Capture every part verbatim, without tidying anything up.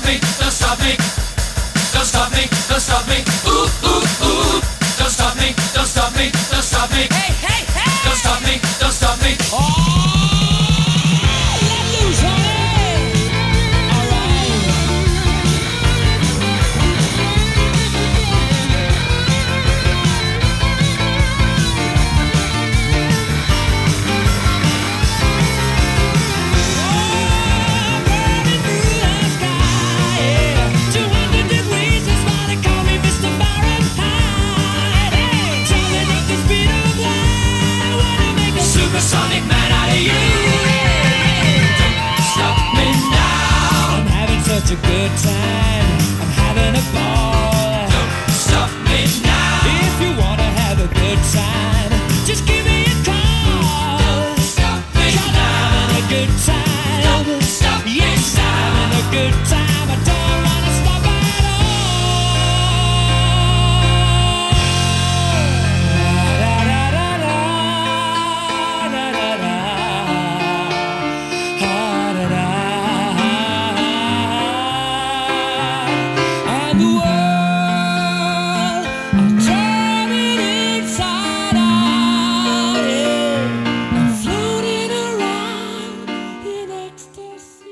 me, don't stop me. Don't stop me, don't stop me. Ooh, ooh, ooh. Don't stop me, don't stop me, don't stop me. Hey, hey, hey. Don't stop me, don't stop me. Oh. Sonic man out of you. Don't stop me now. I'm having such a good time. I'm having a ball. Don't stop me now. If you wanna have a good time, just give me a call. Don't stop me now. I'm having a good time. Don't stop me yes, now. I'm having a good time. I don't wanna stop at all. Da, da, da, da. And the world, I'm turning inside out, yeah. I'm floating around in ecstasy.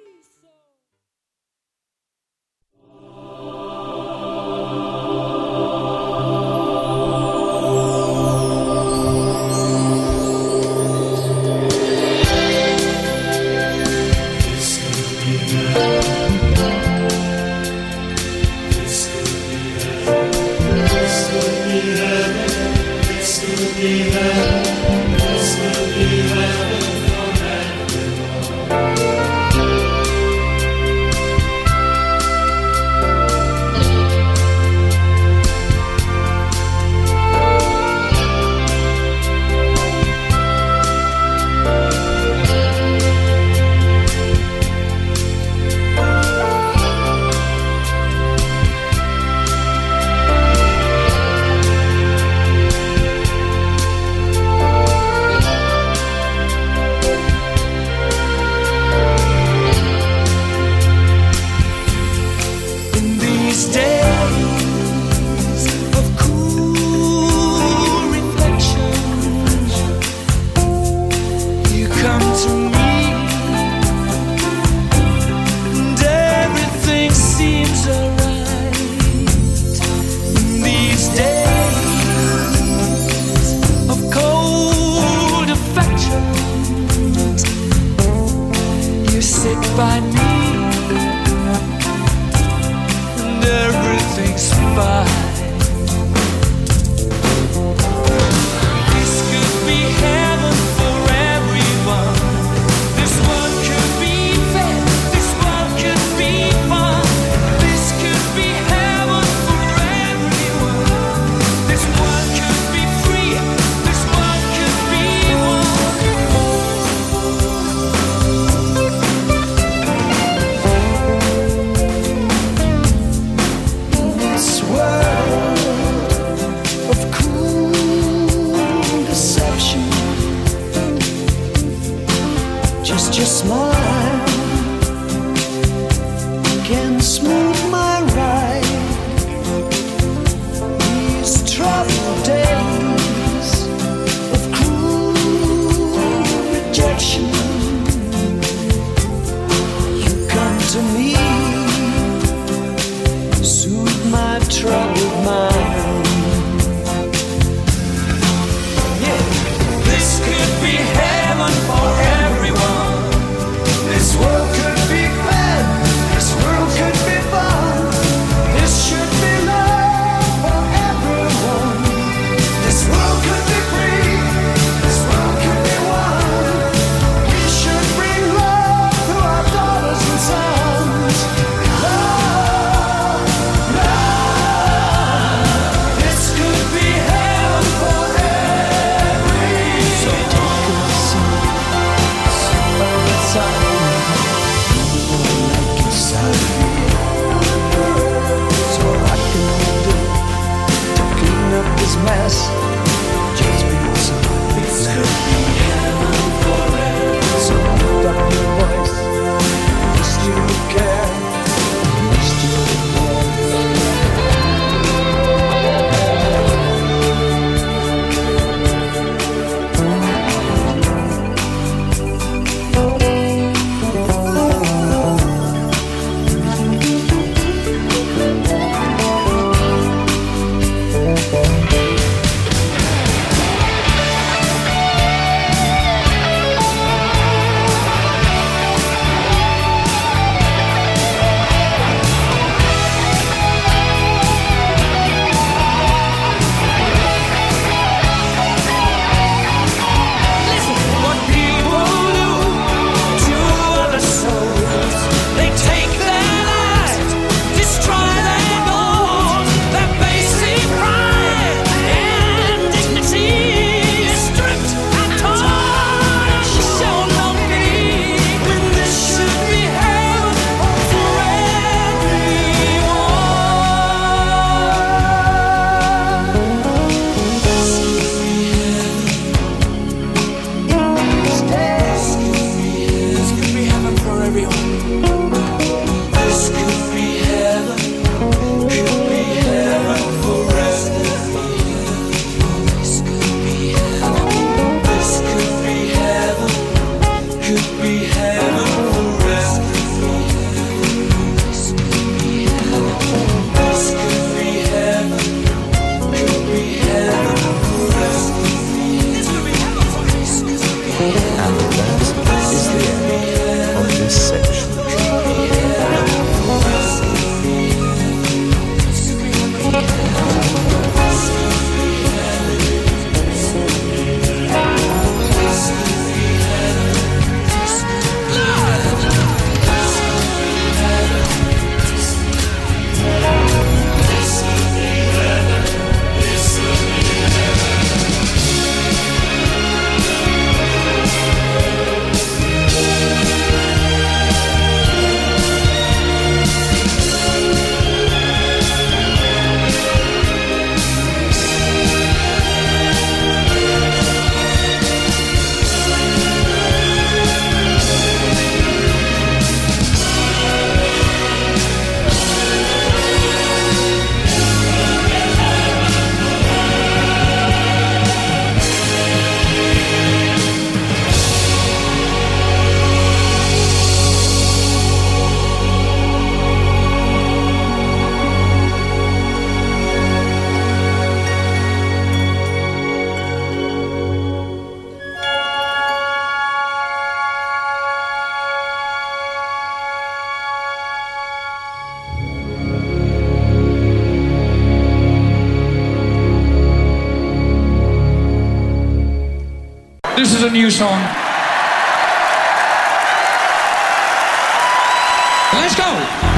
By me, and everything's fine. This could be heaven for everyone. This world could be fair. This world could be fun. This could be heaven for everyone. This world could be free. This world could be one. Just smile can smooth my ride. These troubled days of cruel rejection, you come to me, soothe my troubled mind. Yeah, this could be heaven for everyone. This world could be bad, this world could be fun. This is a new song. Let's go!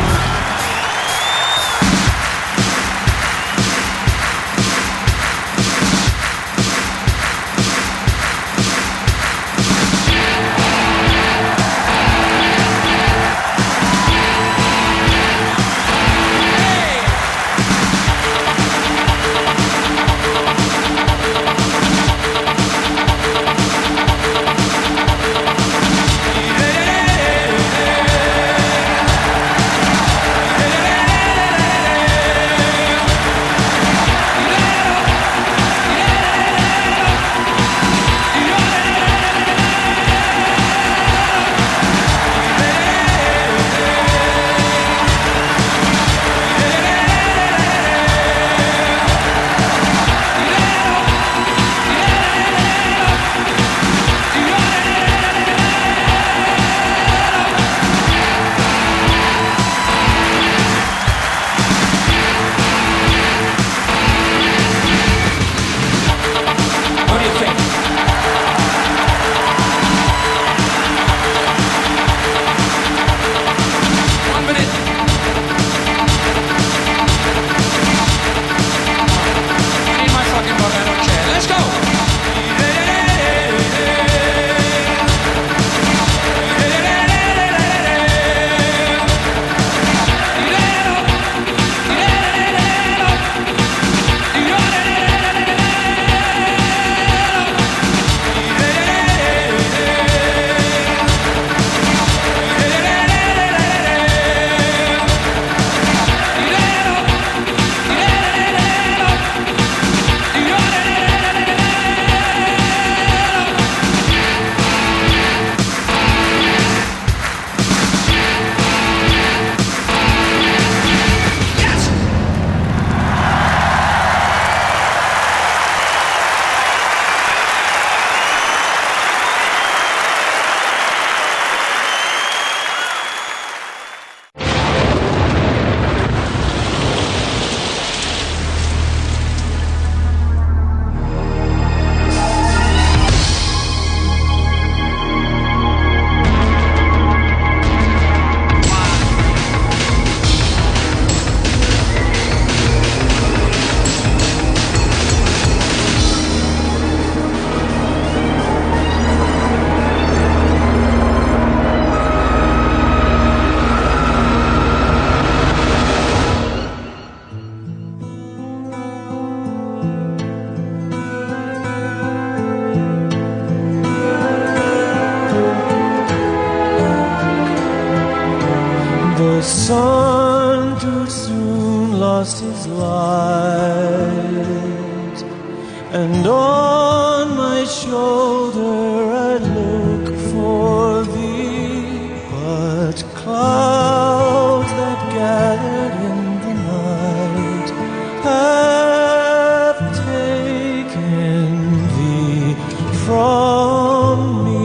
The sun too soon lost his light, and on my shoulder I look for thee, but clouds that gathered in the night have taken thee from me.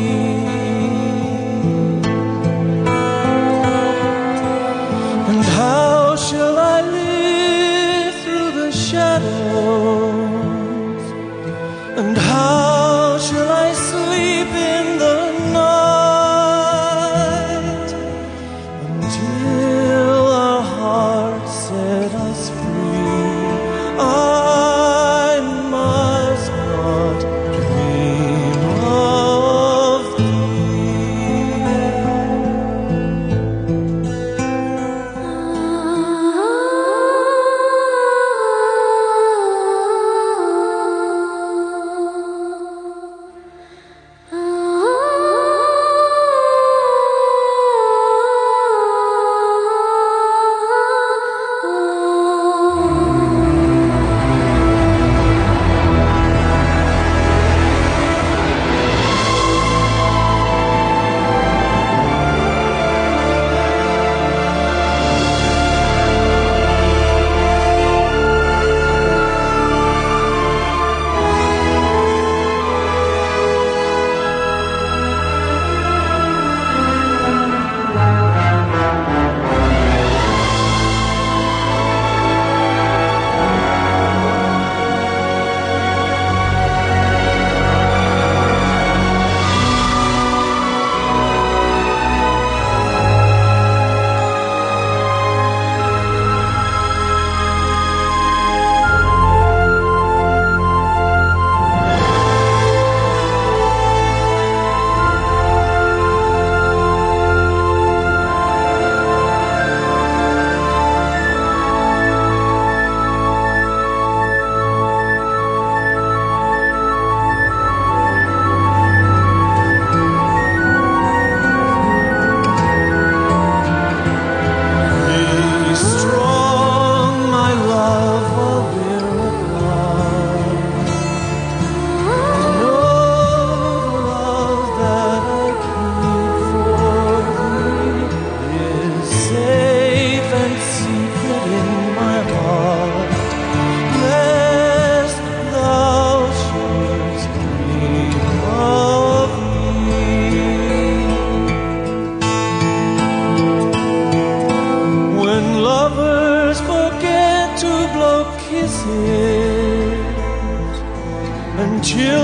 And how shall I live through the shadows? And how shall I sleep in the night? Until our hearts set us free, I must not dream.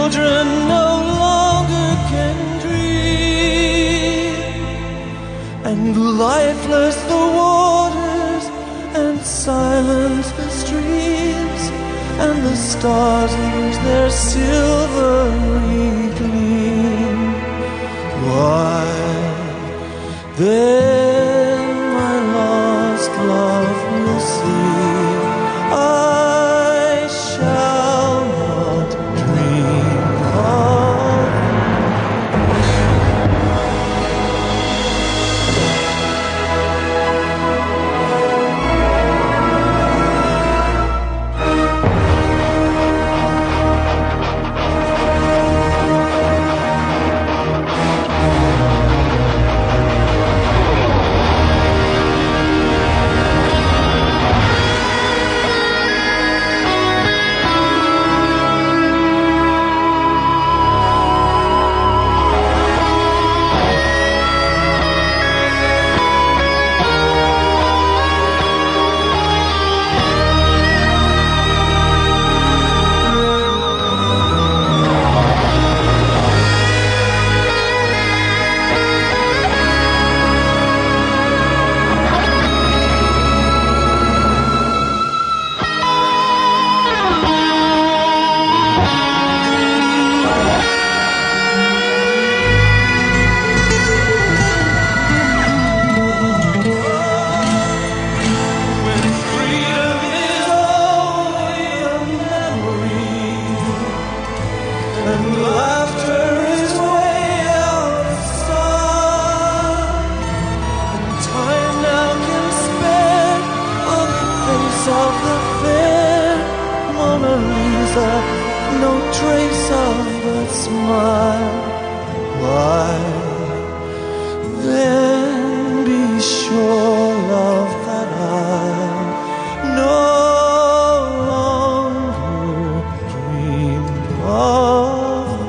children no longer can dream, and lifeless the waters, and silent the streams, and the stars lose their silvery gleam. Why then my lost love will see, I shall not dream of. No trace of the smile. Why then be sure, love, that I no longer dream of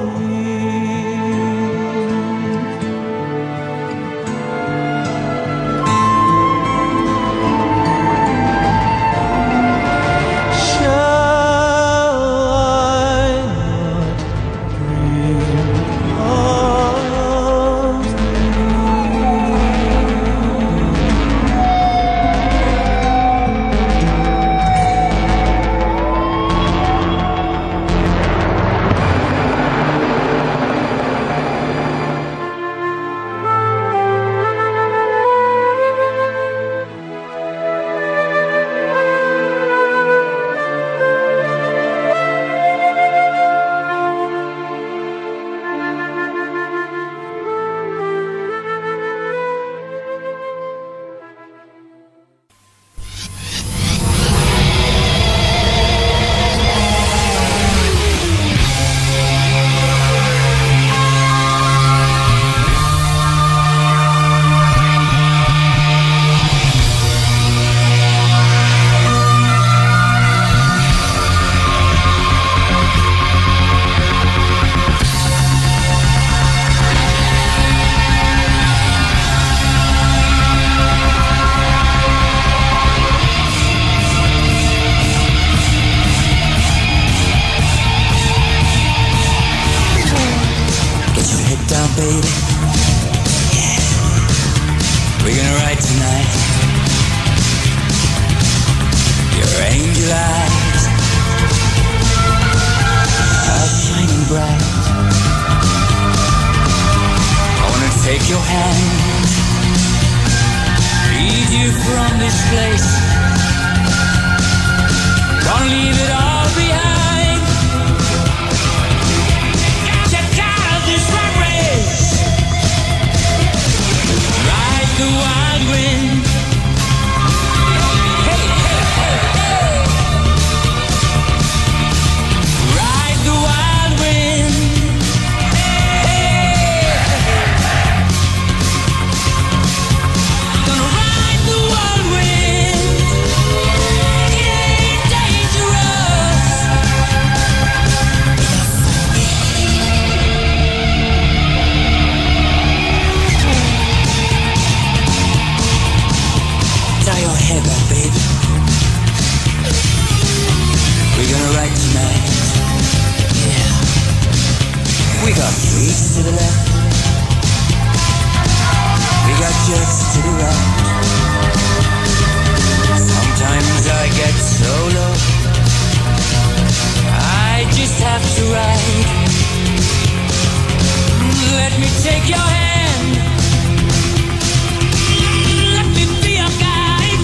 baby. Yeah. We're gonna ride tonight. Your angel eyes are shining bright. I wanna take your hand, lead you from this place. Gonna leave it all behind. Check out this rat race. Ride the wild wind. Hey, hey, hey, hey. Ride the wild wind. Hey, hey. East to the left, we got jets to the right. Sometimes I get so low, I just have to ride. Let me take your hand, let me be your guide.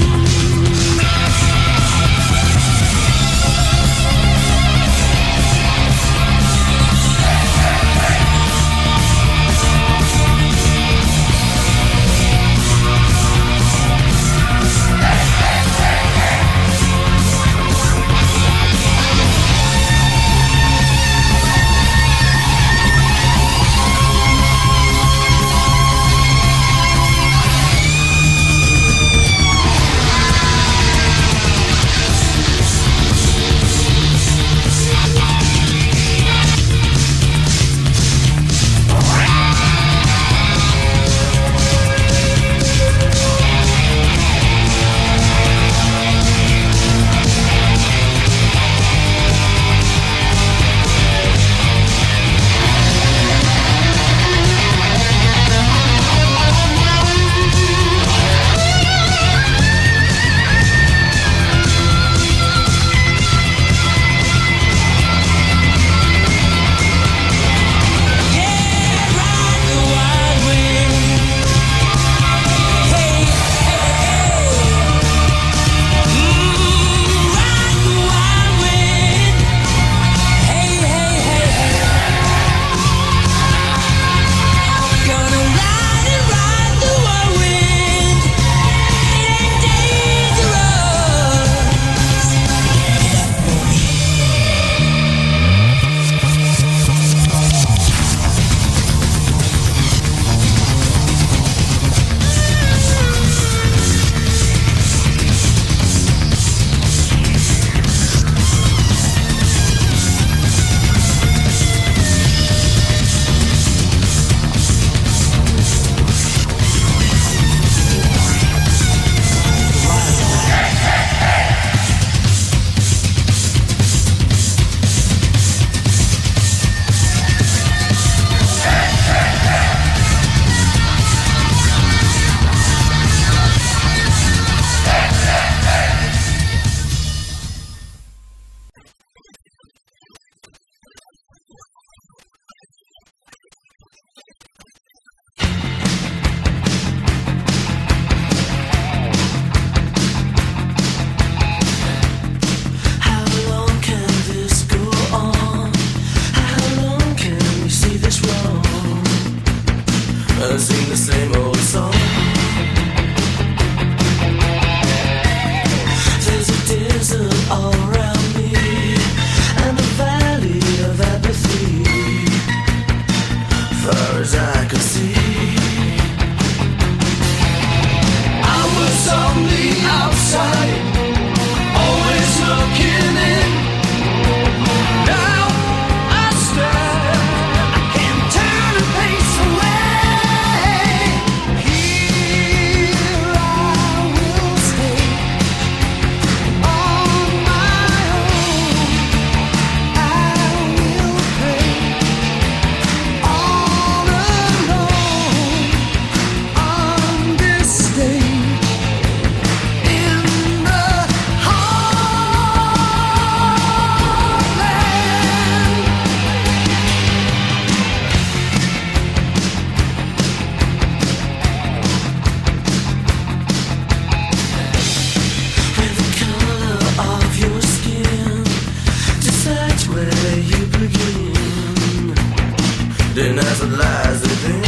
Sing the same old song. There's a desert all around me, and a valley of apathy, far as I could see. I was on the outside, always looking in. Now I stand, I can't turn a pace away. Then as it lies within,